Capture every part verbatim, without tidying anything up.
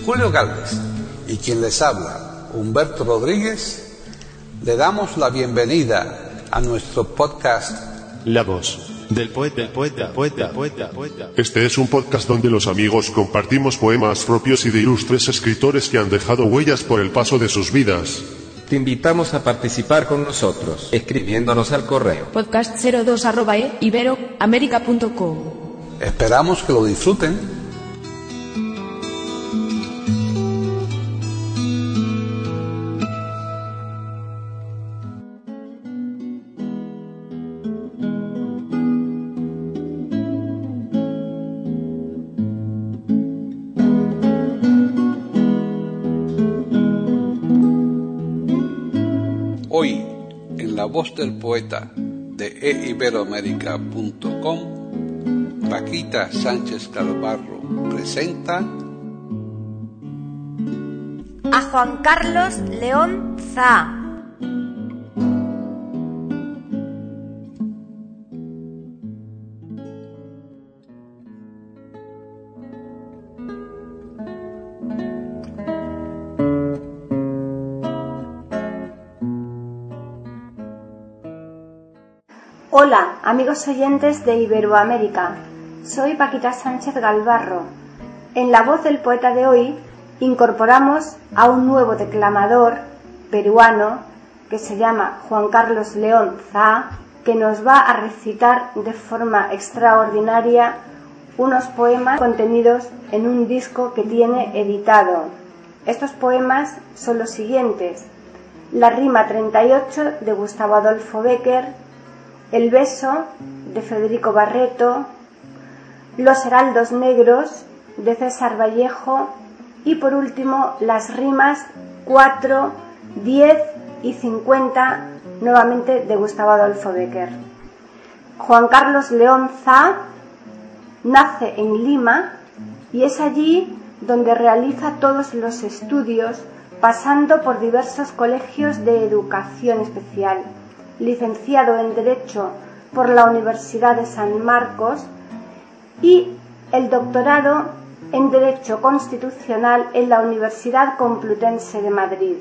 Julio Galvez y quien les habla, Humberto Rodríguez, le damos la bienvenida a nuestro podcast La voz del poeta, poeta, poeta, poeta, poeta. Este es un podcast donde los amigos compartimos poemas propios y de ilustres escritores que han dejado huellas por el paso de sus vidas. Te invitamos a participar con nosotros, escribiéndonos al correo podcast cero dos arroba iberoamerica punto com. Esperamos que lo disfruten. Hoy, en La Voz del Poeta de e iberoamerica punto com, Paquita Sánchez Calvarro presenta a Juan Carlos León Zaa. Hola, amigos oyentes de Iberoamérica. Soy Paquita Sánchez Galvarro. En La Voz del Poeta de hoy incorporamos a un nuevo declamador peruano que se llama Juan Carlos León Zaa, que nos va a recitar de forma extraordinaria unos poemas contenidos en un disco que tiene editado. Estos poemas son los siguientes: La rima treinta y ocho de Gustavo Adolfo Bécquer, El beso de Federico Barreto, Los heraldos negros de César Vallejo y por último las rimas cuatro, diez y cincuenta nuevamente de Gustavo Adolfo Bécquer. Juan Carlos León Zaa nace en Lima y es allí donde realiza todos los estudios, pasando por diversos colegios de educación especial. Licenciado en Derecho por la Universidad de San Marcos y el doctorado en Derecho Constitucional en la Universidad Complutense de Madrid.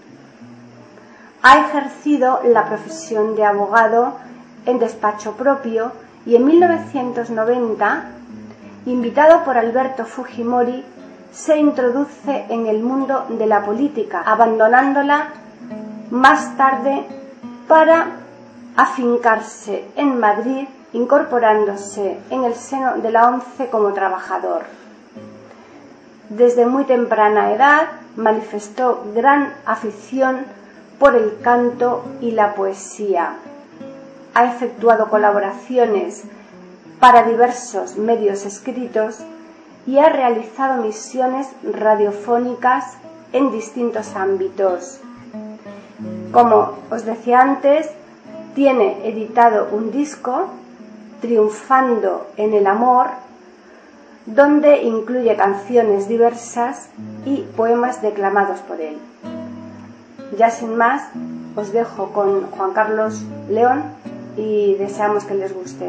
Ha ejercido la profesión de abogado en despacho propio y en mil novecientos noventa, invitado por Alberto Fujimori, se introduce en el mundo de la política, abandonándola más tarde para afincarse en Madrid, incorporándose en el seno de la ONCE como trabajador. Desde muy temprana edad manifestó gran afición por el canto y la poesía. Ha efectuado colaboraciones para diversos medios escritos y ha realizado misiones radiofónicas en distintos ámbitos. Como os decía antes, tiene editado un disco, Triunfando en el Amor, donde incluye canciones diversas y poemas declamados por él. Ya sin más, os dejo con Juan Carlos León y deseamos que les guste.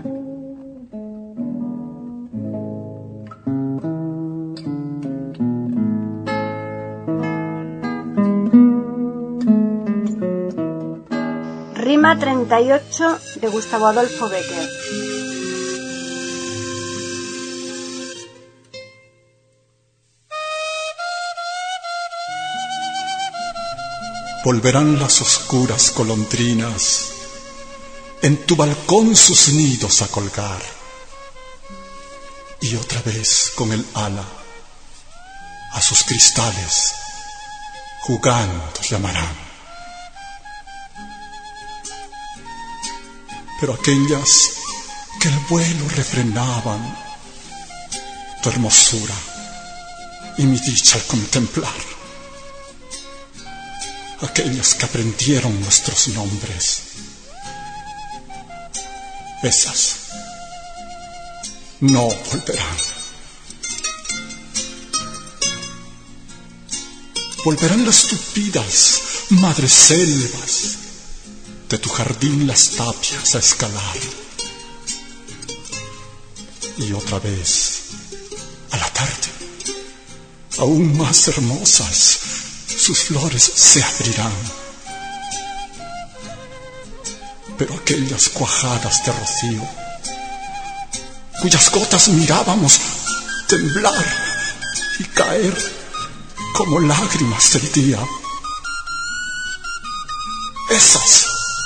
Rima treinta y ocho de Gustavo Adolfo Bécquer. Volverán las oscuras golondrinas en tu balcón sus nidos a colgar, y otra vez con el ala a sus cristales jugando llamarán. Pero aquellas que el vuelo refrenaban tu hermosura y mi dicha al contemplar, aquellas que aprendieron nuestros nombres, esas no volverán. Volverán las tupidas madreselvas de tu jardín, las tapias a escalar, y otra vez a la tarde aún más hermosas, sus flores se abrirán. Pero aquellas cuajadas de rocío, cuyas gotas mirábamos temblar y caer como lágrimas del día, esas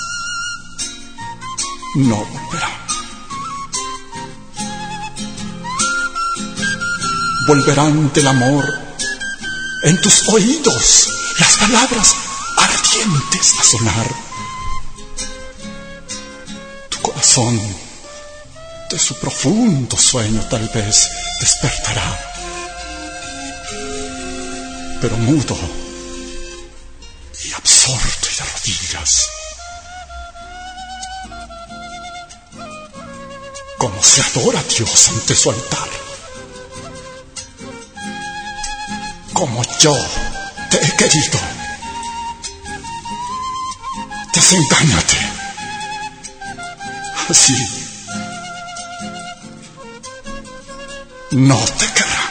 no volverán. Volverán del amor en tus oídos, las palabras ardientes a sonar. Tu corazón de su profundo sueño tal vez despertará, pero mudo y absorto y de rodillas, como se adora a Dios ante su altar. Como yo te he querido, desengáñate. Así no te querrán.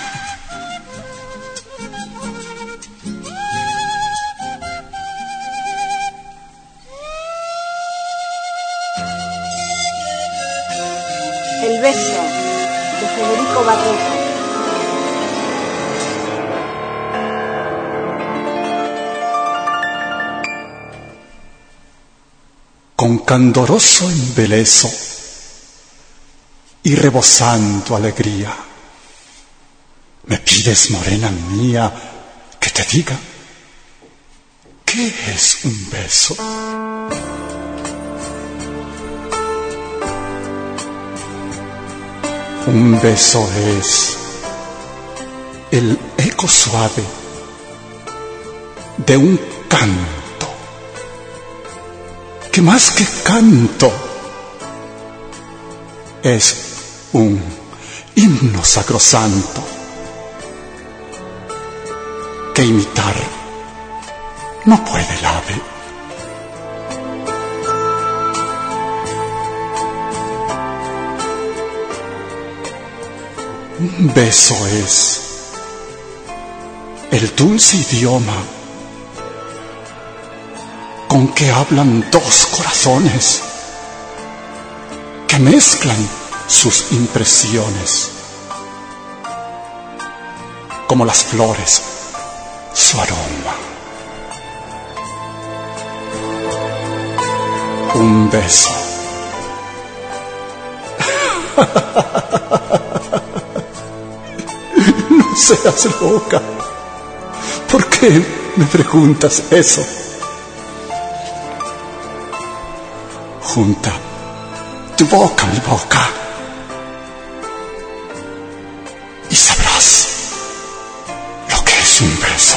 El beso, de Federico Barreto. Con candoroso embeleso y rebosando alegría, me pides, morena mía, que te diga ¿qué es un beso? Un beso es el eco suave de un canto, que más que canto es un himno sacrosanto, que imitar no puede el ave. Un beso es el dulce idioma con que hablan dos corazones que mezclan sus impresiones, como las flores su aroma. Un beso. No seas loca. ¿Por qué me preguntas eso? Junta tu boca a mi boca y sabrás lo que es un beso.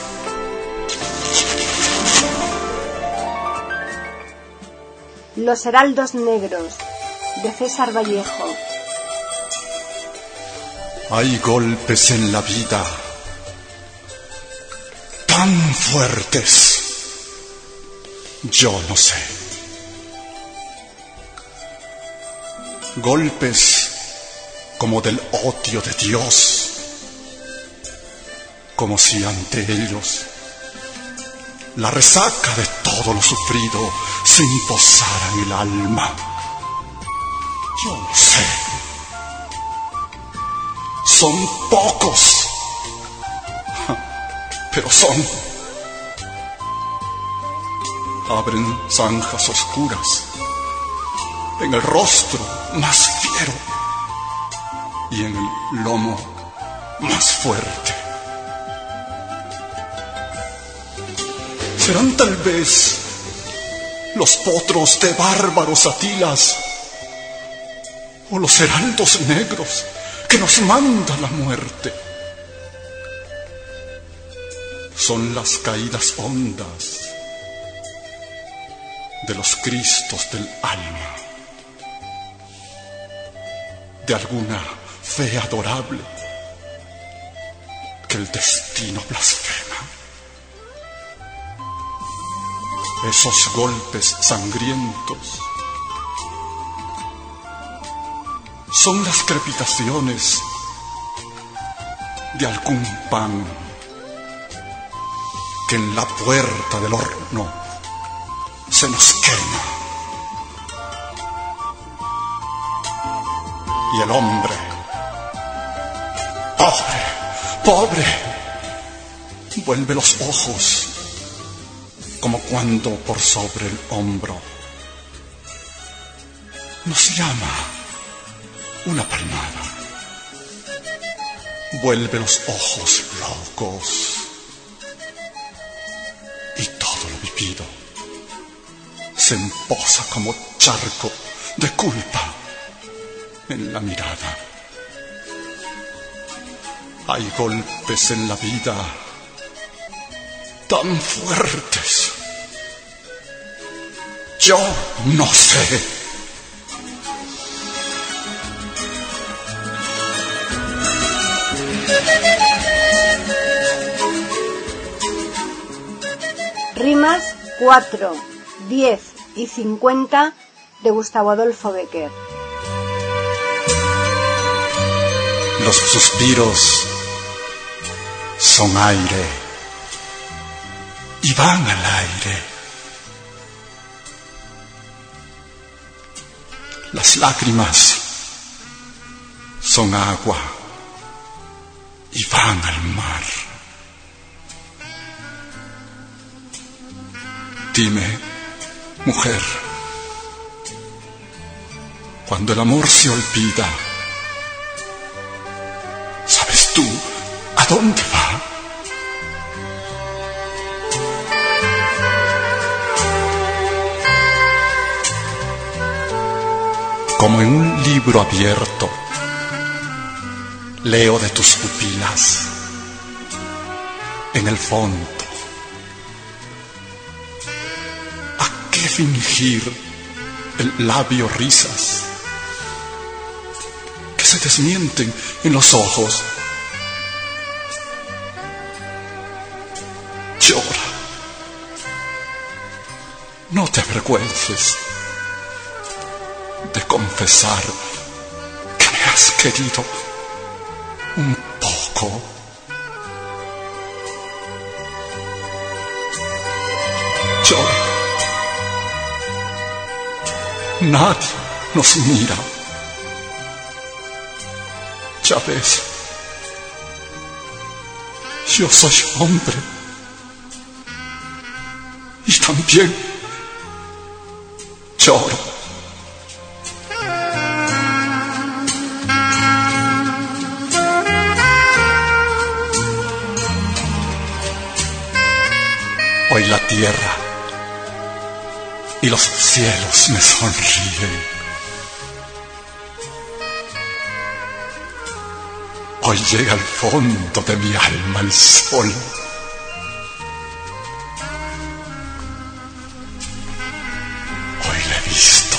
Los heraldos negros, de César Vallejo. Hay golpes en la vida tan fuertes, yo no sé. Golpes como del odio de Dios, como si ante ellos la resaca de todo lo sufrido se imposara en el alma. Yo no sé. Son pocos, pero son. Abren zanjas oscuras en el rostro más fiero y en el lomo más fuerte. Serán tal vez los potros de bárbaros Atilas o los heraldos negros que nos manda la muerte. Son las caídas hondas de los Cristos del alma, de alguna fe adorable que el destino blasfema. Esos golpes sangrientos son las crepitaciones de algún pan que en la puerta del horno se nos quema. Y el hombre, pobre, pobre, vuelve los ojos como cuando por sobre el hombro nos llama una palmada. Vuelve los ojos locos y todo lo vivido se empoza como charco de culpa en la mirada. Hay golpes en la vida tan fuertes. Yo no sé. Rimas cuatro, diez y cincuenta de Gustavo Adolfo Bécquer. Los suspiros son aire y van al aire. Las lágrimas son agua y van al mar. Dime, mujer, cuando el amor se olvida, ¿sabes tú a dónde va? Como en un libro abierto, leo de tus pupilas, en el fondo. ¿A qué fingir el labio risas que se desmienten en los ojos? Llora, no te avergüences de confesar que me has querido un poco. Llora. Nadie nos mira. Ya ves, yo soy hombre y también lloro. Hoy la tierra y los cielos me sonríen. Hoy llega al fondo de mi alma el sol. Hoy la he visto.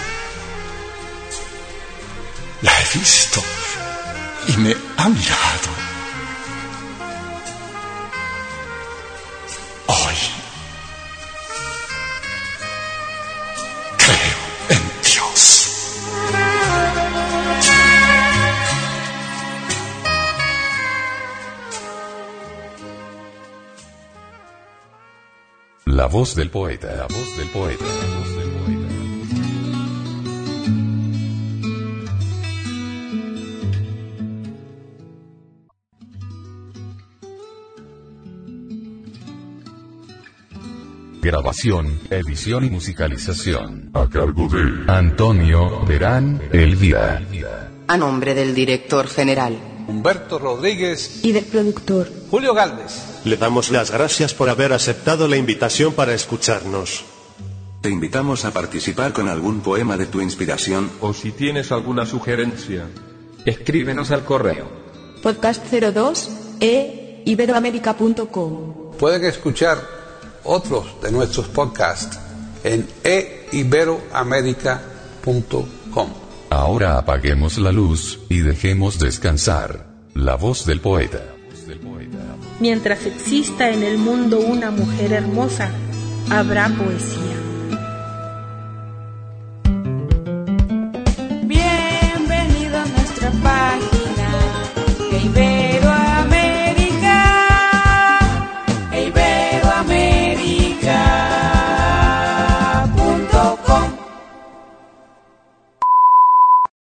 La he visto y me ha mirado. Hoy creo en Dios. La voz del poeta, la voz del poeta, la voz del poeta. Grabación, edición y musicalización. A cargo de Antonio Terán Elvira. A nombre del director general Humberto Rodríguez y del productor Julio Galvez. Le damos las gracias por haber aceptado la invitación para escucharnos. Te invitamos a participar con algún poema de tu inspiración. O si tienes alguna sugerencia, escríbenos al correo podcast cero dos e iberoamerica punto com. Pueden escuchar otros de nuestros podcasts en e iberoamerica punto com. Ahora apaguemos la luz y dejemos descansar la voz del poeta. Mientras exista en el mundo una mujer hermosa, habrá poesía. Bienvenido a nuestra página, que